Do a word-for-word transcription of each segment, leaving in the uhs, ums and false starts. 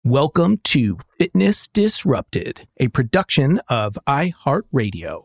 Welcome to Fitness Disrupted, a production of iHeartRadio.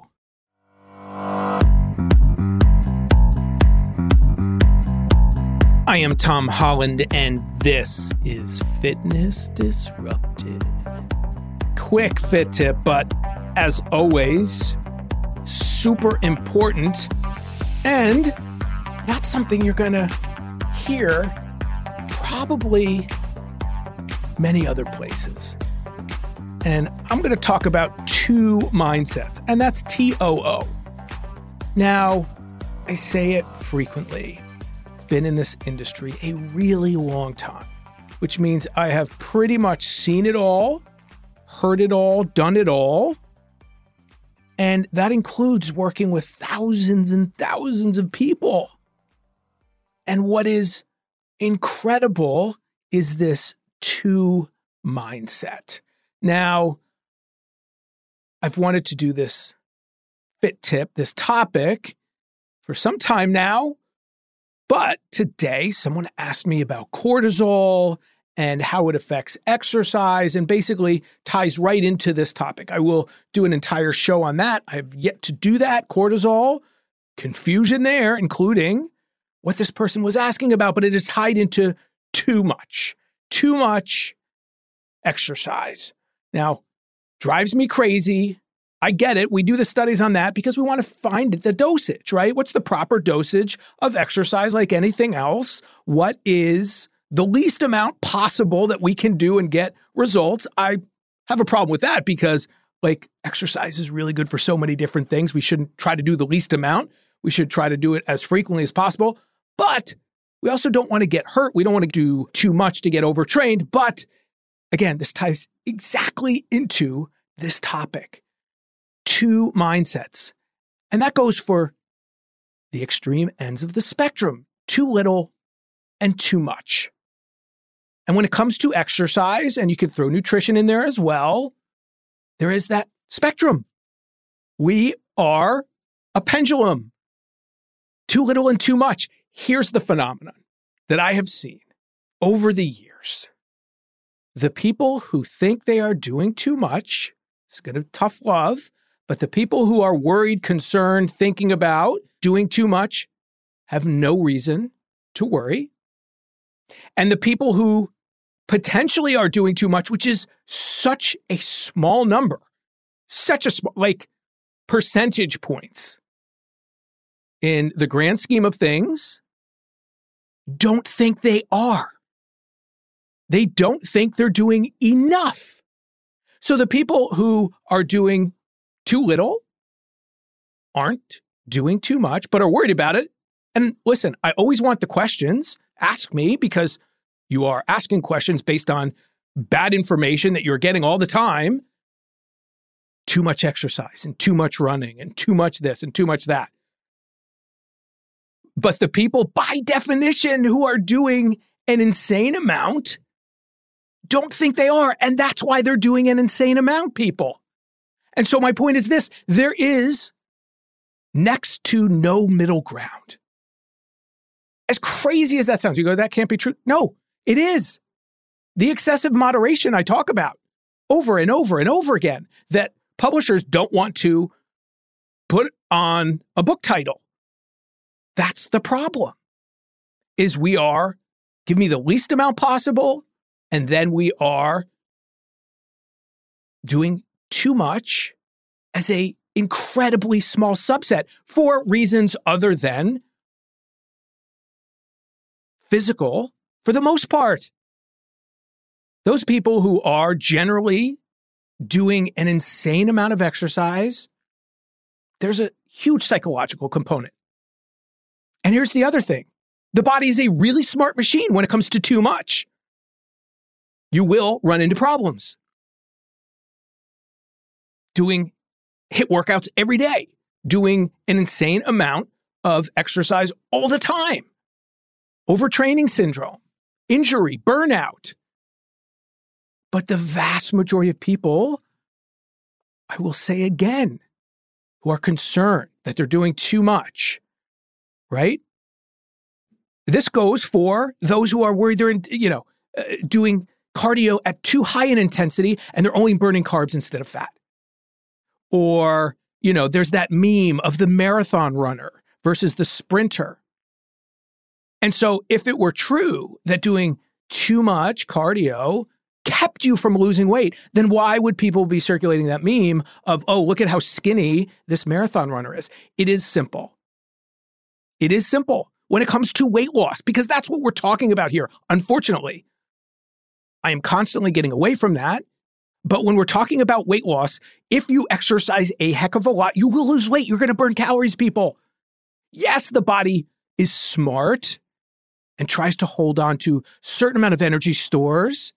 I am Tom Holland, and this is Fitness Disrupted. Quick fit tip, but as always, super important and not something you're going to hear probably many other places. And I'm going to talk about two mindsets, and that's T O O. Now, I say it frequently. Been in this industry a really long time, which means I have pretty much seen it all, heard it all, done it all. And that includes working with thousands and thousands of people. And what is incredible is this two mindset. Now, I've wanted to do this fit tip, this topic, for some time now, but today someone asked me about cortisol and how it affects exercise and basically ties right into this topic. I will do an entire show on that. I have yet to do that. Cortisol, confusion there, including what this person was asking about, but it is tied into too much. Too much exercise. Now, drives me crazy. I get it. We do the studies on that because we want to find the dosage, right? What's the proper dosage of exercise like anything else? What is the least amount possible that we can do and get results? I have a problem with that because, like, exercise is really good for so many different things. We shouldn't try to do the least amount. We should try to do it as frequently as possible. But we also don't want to get hurt. We don't want to do too much to get overtrained. But again, this ties exactly into this topic. Two mindsets. And that goes for the extreme ends of the spectrum. Too little and too much. And when it comes to exercise, and you can throw nutrition in there as well, there is that spectrum. We are a pendulum. Too little and too much. Here's the phenomenon that I have seen over the years. The people who think they are doing too much, it's going to be tough love, but the people who are worried, concerned, thinking about doing too much have no reason to worry. And the people who potentially are doing too much, which is such a small number, such a small, like percentage points in the grand scheme of things, don't think they are. They don't think they're doing enough. So the people who are doing too little aren't doing too much, but are worried about it. And listen, I always want the questions. Ask me, because you are asking questions based on bad information that you're getting all the time. Too much exercise and too much running and too much this and too much that. But the people, by definition, who are doing an insane amount don't think they are. And that's why they're doing an insane amount, people. And so my point is this: there is next to no middle ground. As crazy as that sounds, you go, that can't be true. No, it is. The excessive moderation I talk about over and over and over again, that publishers don't want to put on a book title. That's the problem, is we are, give me the least amount possible, and then we are doing too much as a incredibly small subset for reasons other than physical, for the most part. Those people who are generally doing an insane amount of exercise, there's a huge psychological component. And here's the other thing. The body is a really smart machine when it comes to too much. You will run into problems. Doing HIIT workouts every day, doing an insane amount of exercise all the time, overtraining syndrome, injury, burnout. But the vast majority of people, I will say again, who are concerned that they're doing too much, right? This goes for those who are worried they're, you know, uh, doing cardio at too high an intensity and they're only burning carbs instead of fat. Or, you know, there's that meme of the marathon runner versus the sprinter. And so if it were true that doing too much cardio kept you from losing weight, then why would people be circulating that meme of, oh, look at how skinny this marathon runner is? It is simple. It is simple when it comes to weight loss, because that's what we're talking about here. Unfortunately, I am constantly getting away from that. But when we're talking about weight loss, if you exercise a heck of a lot, you will lose weight. You're going to burn calories, people. Yes, the body is smart and tries to hold on to a certain amount of energy stores.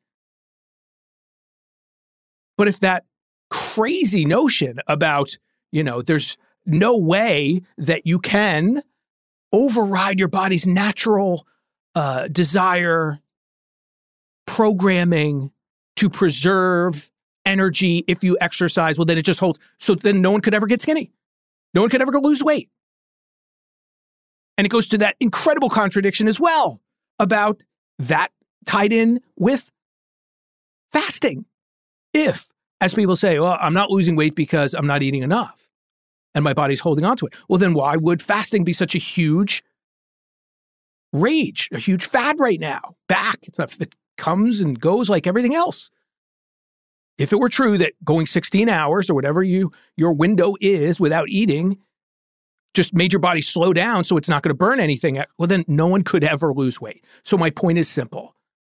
But if that crazy notion about, you know, there's no way that you can override your body's natural uh, desire, programming to preserve energy if you exercise, well, then it just holds. So then no one could ever get skinny. No one could ever go lose weight. And it goes to that incredible contradiction as well about that tied in with fasting. If, as people say, well, I'm not losing weight because I'm not eating enough and my body's holding on to it. Well, then why would fasting be such a huge rage, a huge fad right now? Back, it's not, it comes and goes like everything else. If it were true that going sixteen hours or whatever you your window is without eating just made your body slow down so it's not going to burn anything, well, then no one could ever lose weight. So my point is simple.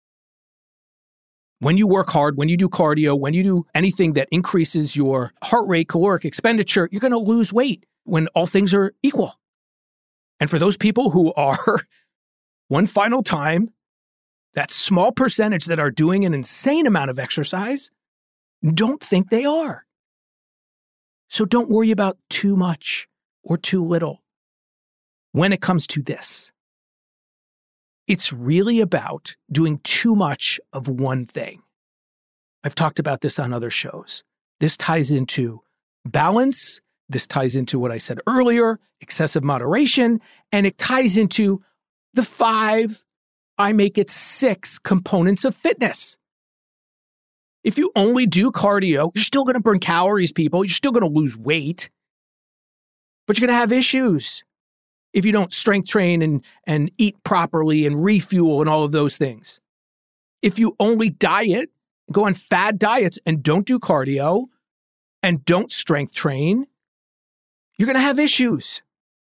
When you work hard, when you do cardio, when you do anything that increases your heart rate, caloric expenditure, you're going to lose weight when all things are equal. And for those people who are, one final time, that small percentage that are doing an insane amount of exercise, don't think they are. So don't worry about too much or too little when it comes to this. It's really about doing too much of one thing. I've talked about this on other shows. This ties into balance. This ties into what I said earlier, excessive moderation, and it ties into the five, I make it six components of fitness. If you only do cardio, you're still going to burn calories, people. You're still going to lose weight, but you're going to have issues if you don't strength train and, and eat properly and refuel and all of those things. If you only diet, go on fad diets and don't do cardio and don't strength train, you're going to have issues.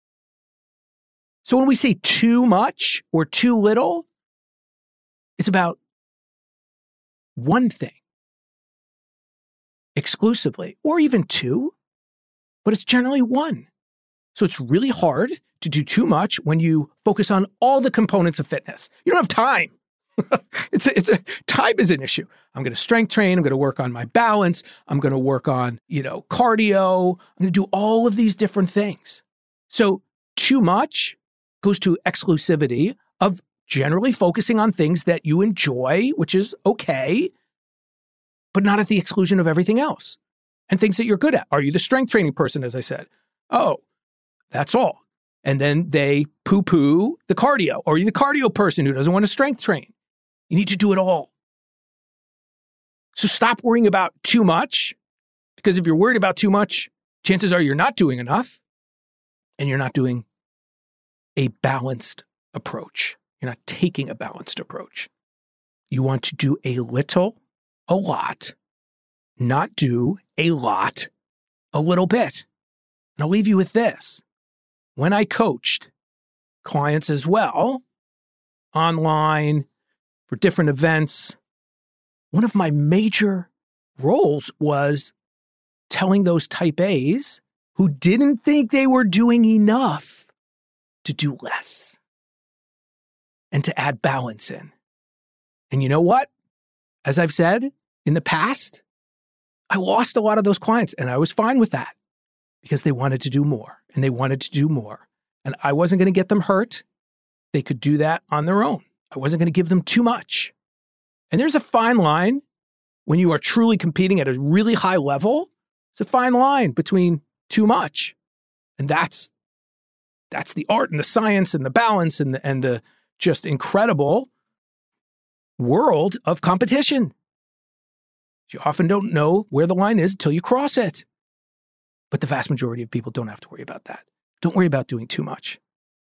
So when we say too much or too little, it's about one thing exclusively, or even two, but it's generally one. So it's really hard to do too much when you focus on all the components of fitness. You don't have time. it's a, it's a time is an issue. I'm going to strength train. I'm going to work on my balance. I'm going to work on, you know, cardio. I'm going to do all of these different things. So too much goes to exclusivity of generally focusing on things that you enjoy, which is okay, but not at the exclusion of everything else and things that you're good at. Are you the strength training person, as I said? Oh, that's all. And then they poo-poo the cardio. Or are you the cardio person who doesn't want to strength train? You need to do it all. So stop worrying about too much, because if you're worried about too much, chances are you're not doing enough and you're not doing a balanced approach. You're not taking a balanced approach. You want to do a little, a lot, not do a lot, a little bit. And I'll leave you with this. When I coached clients as well, online, for different events, one of my major roles was telling those type A's who didn't think they were doing enough to do less and to add balance in. And you know what? As I've said in the past, I lost a lot of those clients, and I was fine with that because they wanted to do more and they wanted to do more. And I wasn't going to get them hurt. They could do that on their own. I wasn't going to give them too much. And there's a fine line when you are truly competing at a really high level. It's a fine line between too much. And that's that's the art and the science and the balance and the, and the just incredible world of competition. You often don't know where the line is until you cross it. But the vast majority of people don't have to worry about that. Don't worry about doing too much.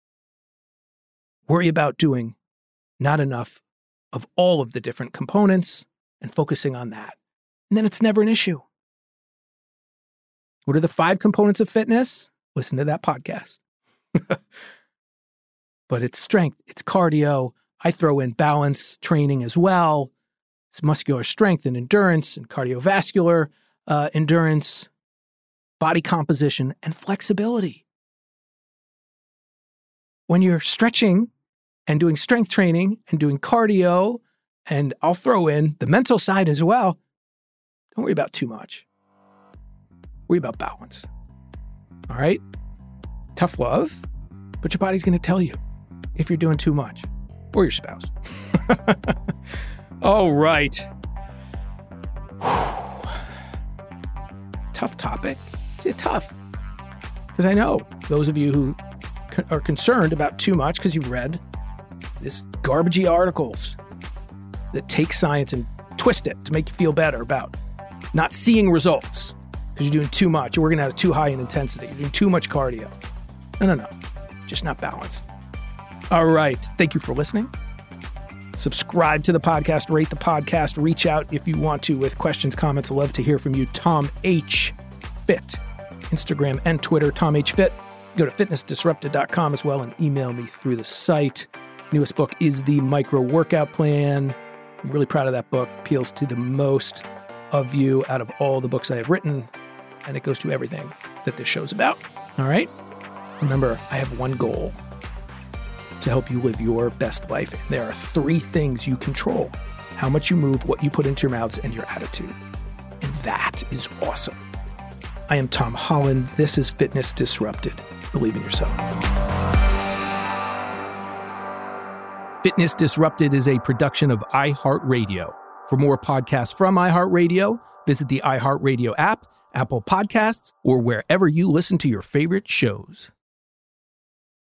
Worry about doing not enough of all of the different components and focusing on that. And then it's never an issue. What are the five components of fitness? Listen to that podcast. But it's strength, it's cardio. I throw in balance training as well. It's muscular strength and endurance and cardiovascular uh, endurance, body composition, and flexibility. When you're stretching and doing strength training and doing cardio, and I'll throw in the mental side as well, don't worry about too much. Worry about balance. All right? Tough love, but your body's going to tell you if you're doing too much, or your spouse. All right. Tough topic. Is it tough? Because I know those of you who are concerned about too much because you've read this garbagey articles that take science and twist it to make you feel better about not seeing results because you're doing too much. You're working out at too high in intensity. You're doing too much cardio. No, no, no. Just not balanced. All right. Thank you for listening. Subscribe to the podcast, rate the podcast, reach out if you want to with questions, comments. I'd love to hear from you. Tom H. Fit. Instagram and Twitter, Tom H. Fit. Go to fitness disrupted dot com as well and email me through the site. Newest book is the Micro Workout Plan. I'm really proud of that book. Appeals to the most of you out of all the books I have written, and it goes to everything that this show's about. All right? Remember, I have one goal: to help you live your best life. And there are three things you control: how much you move, what you put into your mouths, and your attitude. And that is awesome. I am Tom Holland. This is Fitness Disrupted. Believe in yourself. Fitness Disrupted is a production of iHeartRadio. For more podcasts from iHeartRadio, visit the iHeartRadio app, Apple Podcasts, or wherever you listen to your favorite shows.